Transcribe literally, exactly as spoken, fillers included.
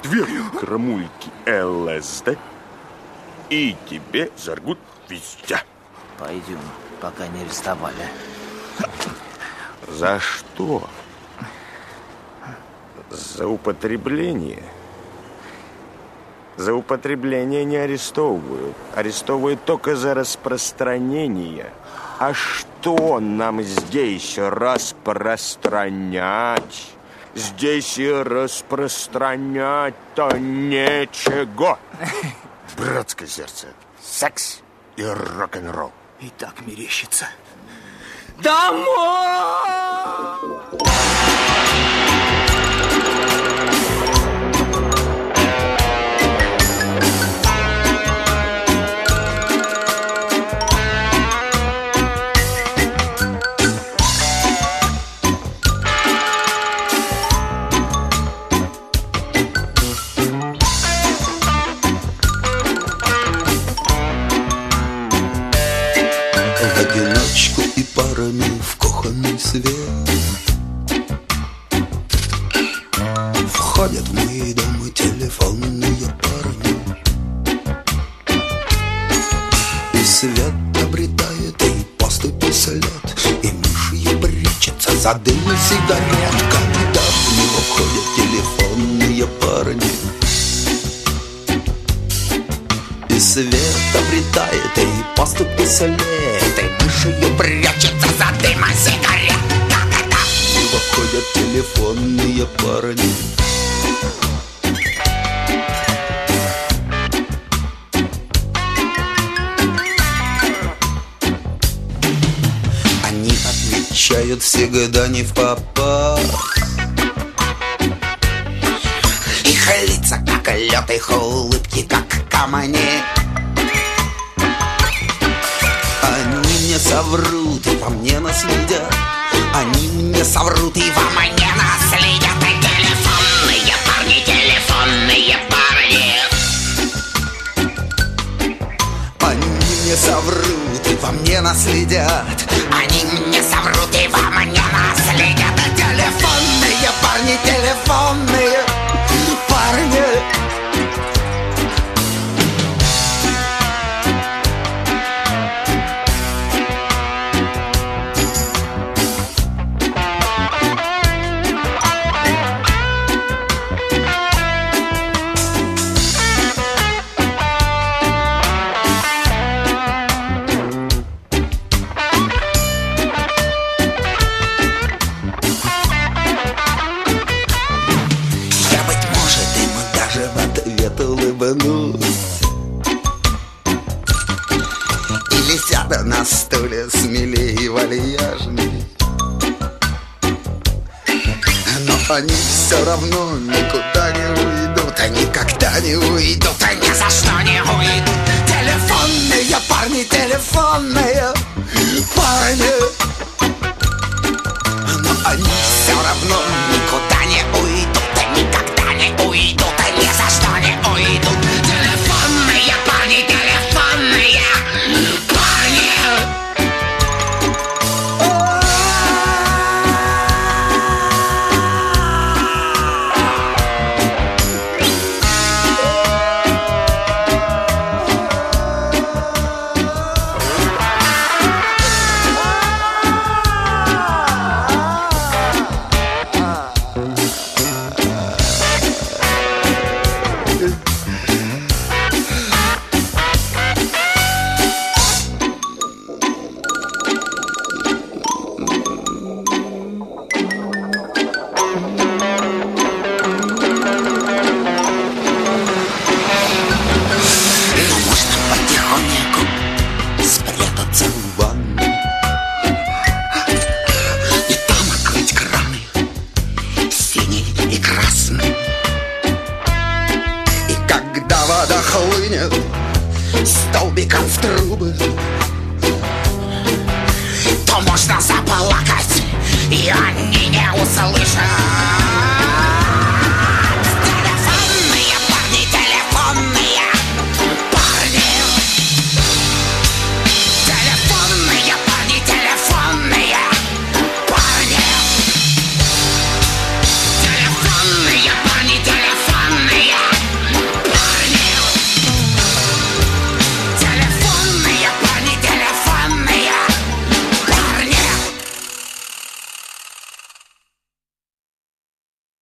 две граммульки ЛСД, и тебе заргут везде. Пойдем, пока не арестовали. За что? За употребление. За употребление не арестовывают. Арестовывают только за распространение. А что нам здесь распространять? Здесь и распространять-то нечего. Братское сердце, секс и рок-н-ролл. И так мерещится. Домой! В одиночку и парами в кухонный свет входят в мои дома телефонные парни, и свет обретает и поступи след, и мышью прячется за дым сигарет. Когда в него входят телефонные парни, и свет обретает и поступи след, и мышью прячется за дымом сигарет. Когда в него входят телефонные парни, они отвечают всегда не впопад. Их лица как лед, их улыбки как камни. Они мне соврут и во мне наследят. Они мне соврут и во мне наследят. И телефонные парни, телефонные парни. Они мне соврут и во мне наследят. Они мне соврут и во мне наследят. И телефонные парни, телефонные парни. Или сяду на стуле смелее и вальяжней, но они все равно никуда не уйдут. Они никогда не уйдут, они ни за что не уйдут. Телефонные парни, телефонные парни. Но они все равно никуда не уйдут, они никогда не уйдут, они ни за что не уйдут. Телефонные парни, телефонные парни. Столбиком в трубы, то можно заплакать, и они не услышат.